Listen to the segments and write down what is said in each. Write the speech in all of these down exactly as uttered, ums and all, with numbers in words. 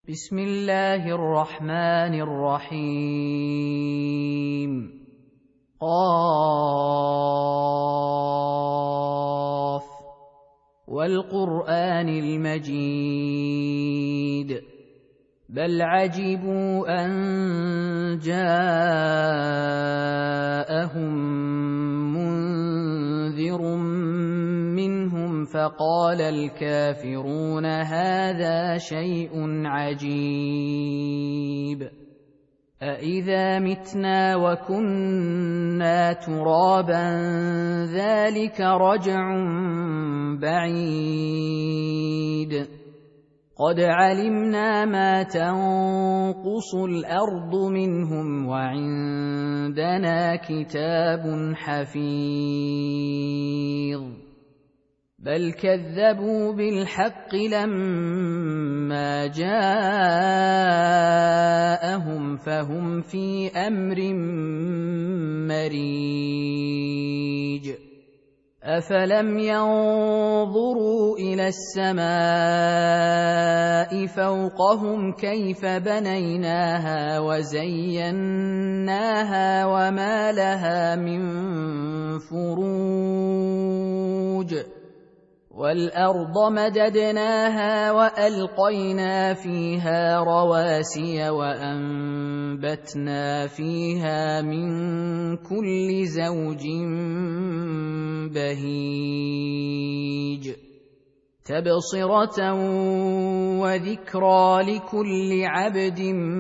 بسم الله الرحمن الرحيم. قاف والقرآن المجيد بل عجبوا أن جاءهم منذر منهم فقال الكافرون هذا شيء عجيب أإذا متنا وكنا ترابا ذلك رجع بعيد قد علمنا ما تنقص الأرض منهم وعندنا كتاب حفيظ بل كذبوا بالحق لما جاءهم فهم في أمر مريج أفلم ينظروا إلى السماء فوقهم كيف بنيناها وزيناها وما لها من فروج والأرض مددناها وألقينا فيها رواسي وأنبتنا فيها من كل زوج بهيج تبصرة وذكرى لكل عبد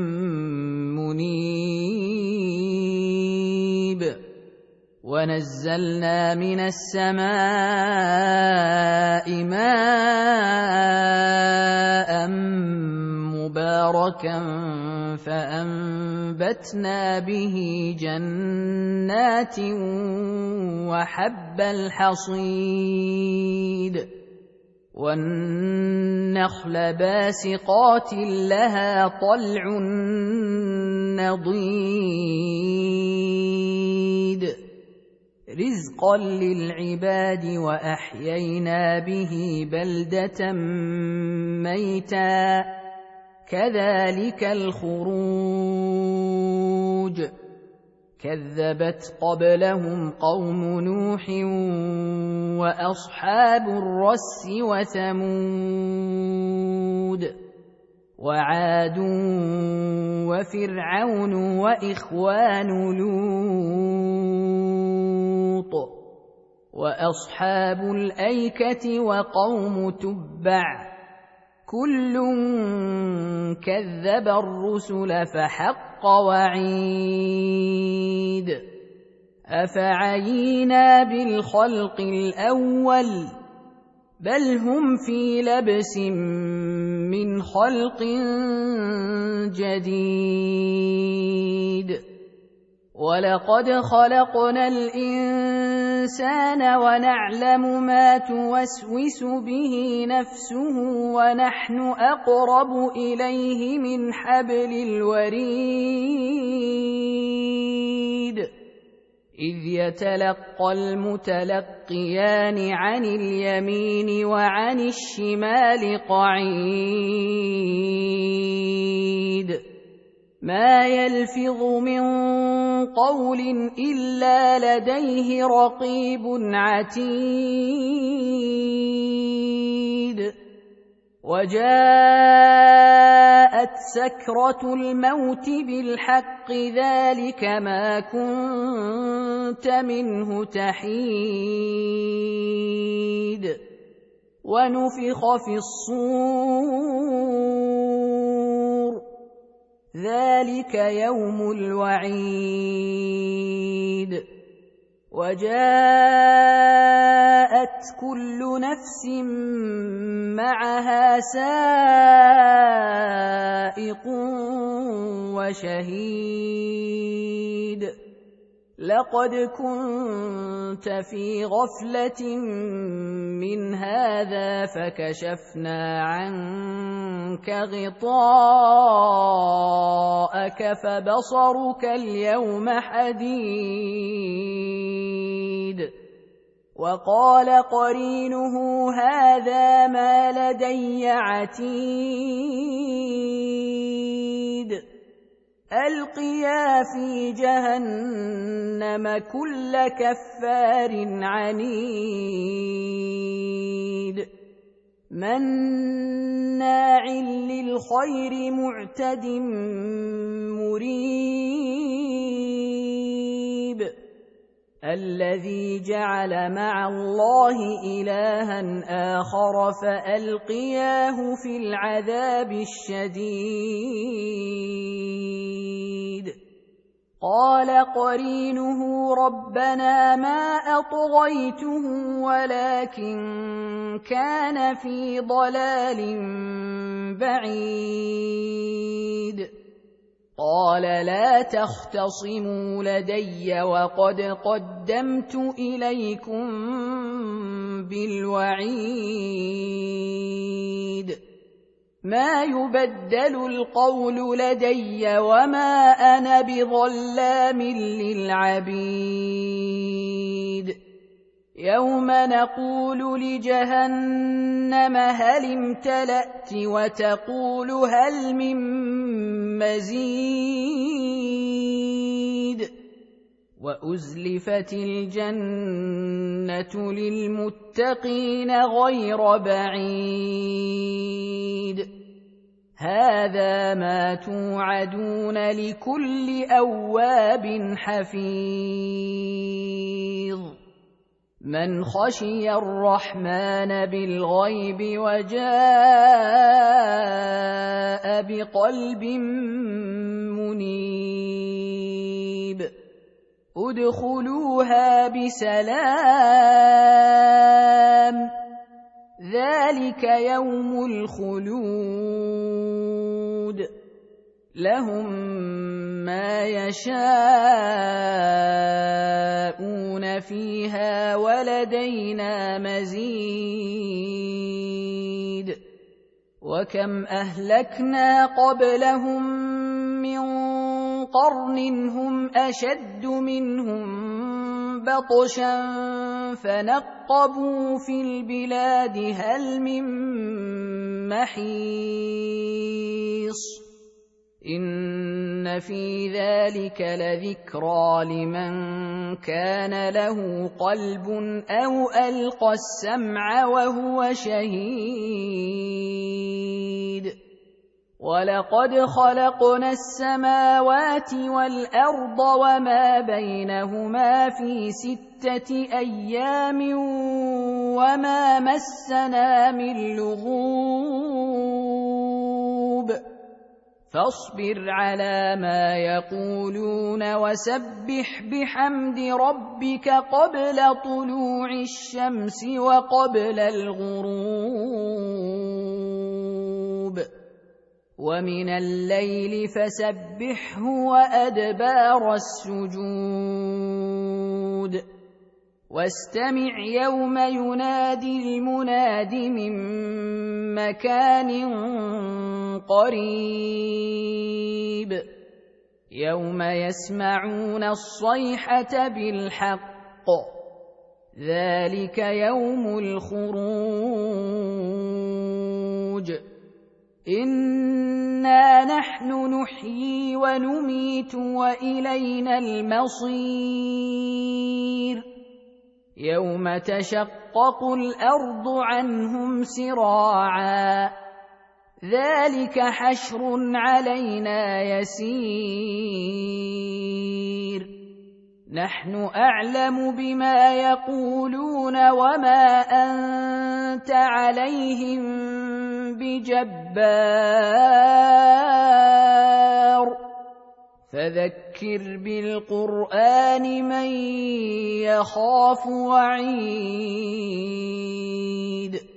منيب ونزلنا من السماء ماء مباركا فأنبتنا به جنات وحب الحصيد والنخل باسقات لها طلع نضيد رزقا للعباد وأحيينا به بلدة ميتا كذلك الخروج كذبت قبلهم قوم نوح وأصحاب الرس وثمود وعاد وفرعون وإخوان لوط وأصحاب الأيكة وقوم تبع كل كذب الرسل فحق وعيد أفعينا بالخلق الأول بل هم في لبس من خلق جديد ولقد خلقنا الإنسان ونعلم ما توسوس به نفسه ونحن أقرب إليه من حبل الوريد إذ يتلقى المتلقيان عن اليمين وعن الشمال قعيد ما يلفظ من قول إلا لديه رقيب عتيد وجاءت سكرة الموت بالحق ذلك ما كنت منه تحيد ونفخ في الصور ذلك يوم الوعيد وجاءت كل نفس معها سائق وشهيد لقد كنت في غفلة من هذا فكشفنا عنك غطاءك فبصرك اليوم حديد وقال قرينه هذا ما لدي عتيد ألقيا في جهنم كل كفار عنيد مناع للخير معتد مريب الذي جعل مع الله إلها آخر فألقياه في العذاب الشديد قال قرينه ربنا ما أطغيته ولكن كان في ضلال بعيد قال لا تختصموا لدي وقد قدمت إليكم بالوعيد ما يبدل القول لدي وما أنا بظلام للعبيد يوم نقول لجهنم هل امتلأت وتقول هل من مزيد وأزلفت الجنة للمتقين غير بعيد هذا ما توعدون لكل أواب حفيظ من خشي الرحمن بالغيب وجاء بقلب منيب ادخلوها بسلام ذلك يوم الخلود لهم ما يشاءون فيها ولدينا مزيد وكم أهلكنا قبلهم من قرن هم أشد منهم بطشا فنقبوا في البلاد هل من محيص إن في ذلك لذكرى لمن كان له قلب أو ألقى السمع وهو شهيد ولقد خلقنا السماوات والأرض وما بينهما في ستة أيام وما مسنا من لغوب فاصبر على ما يقولون وسبح بحمد ربك قبل طلوع الشمس وقبل الغروب ومن الليل فسبحه وأدبار السجود واستمع يوم ينادي المناد من مكان قريب يوم يسمعون الصيحة بالحق ذلك يوم الخروج إنا نحن نحيي ونميت وإلينا المصير يوم تشقق الأرض عنهم سراعا ذلك حشر علينا يسير نحن أعلم بما يقولون وما أنت عليهم بجبار فذكر بالقرآن من يخاف وعيد